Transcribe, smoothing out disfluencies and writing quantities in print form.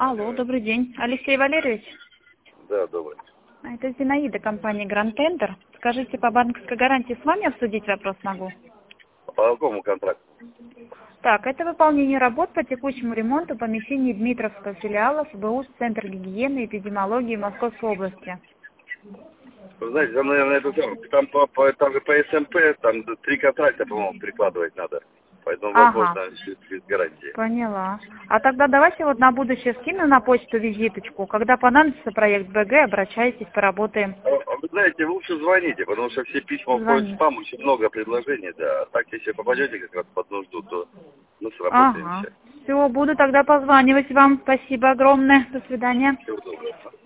Алло, добрый день. Алексей Валерьевич? Да, добрый. Это Зинаида, компания Grand Tender. Скажите, по банковской гарантии с вами обсудить вопрос могу? По какому контракту? Так, это выполнение работ по текущему ремонту помещений Дмитровского филиала ФБУ Центр гигиены и эпидемиологии Московской области. Вы знаете, там, наверное, это там там же по СМП, там 3 контракта, по-моему, прикладывать надо. Поэтому, Ага, возможно, без гарантии. поняла. А тогда давайте вот на будущее скину на почту визиточку. Когда понадобится проект БГ, обращайтесь, поработаем. Вы знаете, лучше звоните, потому что все письма уходят в Звони. спам, очень много предложений, да. А так, если попадете как раз под нужду, то мы Ага. сработаемся. Все, буду тогда позванивать вам. Спасибо огромное. До свидания. Всего доброго.